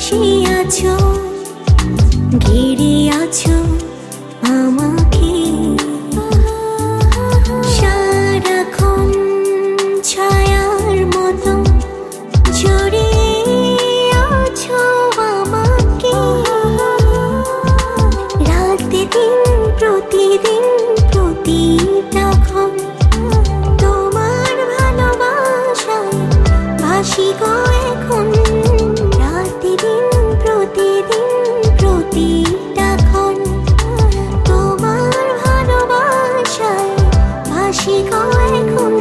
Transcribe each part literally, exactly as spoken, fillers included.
পাশে আছো, ঘিরে আছো আমাকে, সারাক্ষণ ছায়ার মতো জড়িয়ে আছো আমাকে। রাতে দিন প্রতিদিন প্রতিটা ক্ষণ তোমার ভালোবাসায় ভাসি গো এখন। রাতে দিন প্রতিদিন প্রতিটা ক্ষণ তোমার ভালোবাসায় ভাসি গো এখন।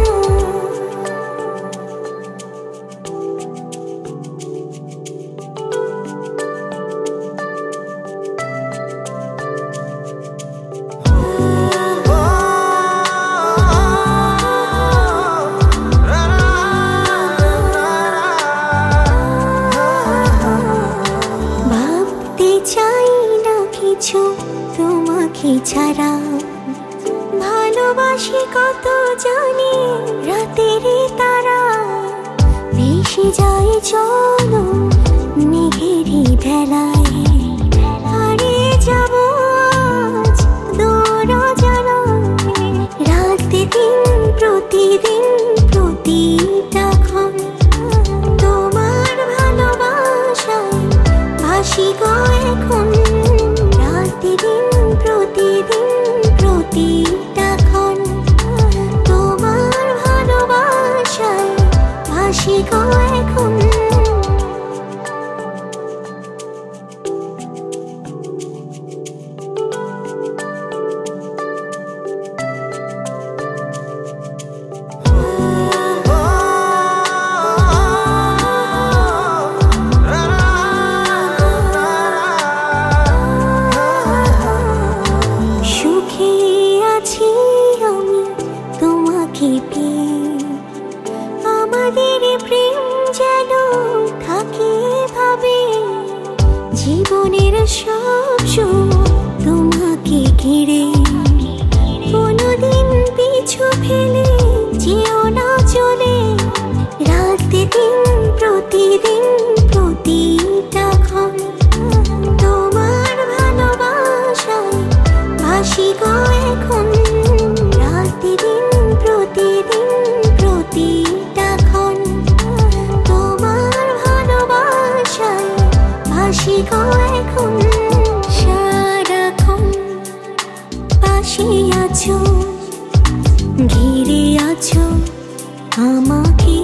তোমাকে ছাড়া ভালোবাসি কত জানি রাতের তারা, ভেসে যায় চলো মেঘেরই ভেলায়, হারিয়ে যাব আজ দূর জানায়। রাতে দিন প্রতিদিন প্রতিটা ক্ষণ তোমার ভালোবাসায় ভাসি গো এখন। দিন প্রতিদিন প্রতিটা ক্ষণ তোমার ভালোবাসায় ভাসি গো এখন। আমাদের প্রেম যেন থাকে ভাবে, জীবনের সব সুখ তোমাকে ঘিরে। কোনোদিন পিছু ফেলে যেও না চলে। রাতে দিন প্রতিদিন প্রতিটা ক্ষণ তোমার ভালোবাসায় ভাসি গো এখন। রাতে দিন প্রতিদিন প্রতিটা ক্ষণ তোমার ভালোবাসায় ভাসি গো এখন। সারাক্ষণ পাশে আছো, ঘিরে আছো আমাকে,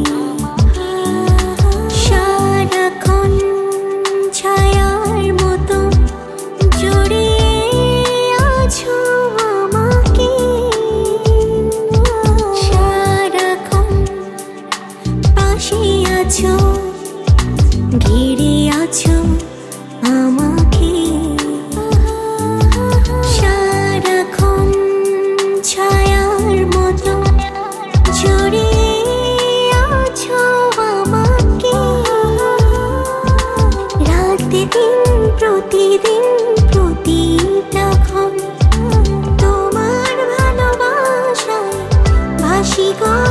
সারাক্ষণ ছায়ার মতো জড়িয়ে আছো আমাকে। পাশে আছো, ঘিরে আছো আমাকে, সারাক্ষণ ছায়ার মতো জড়িয়ে আছো আমাকে। রাতে দিন প্রতিদিন প্রতিটা ক্ষণ তোমার ভালোবাসায় ভাসি গো